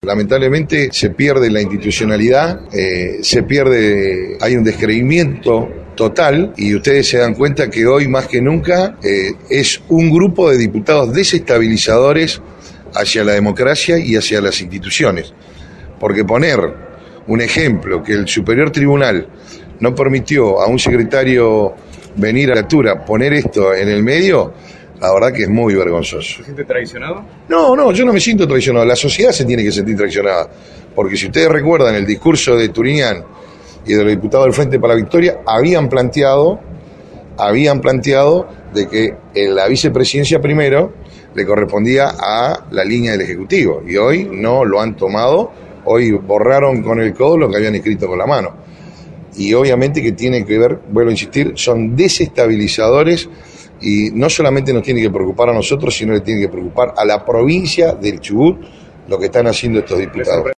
Lamentablemente se pierde la institucionalidad, hay un descreimiento total, y ustedes se dan cuenta que hoy más que nunca es un grupo de diputados desestabilizadores hacia la democracia y hacia las instituciones. Porque poner un ejemplo, que el Superior Tribunal no permitió a un secretario venir a la altura, poner esto en el medio, la verdad que es muy vergonzoso. ¿Se siente traicionado? No, yo no me siento traicionado. La sociedad se tiene que sentir traicionada. Porque si ustedes recuerdan el discurso de Turiñán y de los diputados del Frente para la Victoria, habían planteado de que en la vicepresidencia primero le correspondía a la línea del Ejecutivo. Y hoy no lo han tomado. Hoy borraron con el codo lo que habían escrito con la mano. Y obviamente que tiene que ver, vuelvo a insistir, son desestabilizadores, y no solamente nos tiene que preocupar a nosotros, sino le tiene que preocupar a la provincia del Chubut lo que están haciendo estos diputados.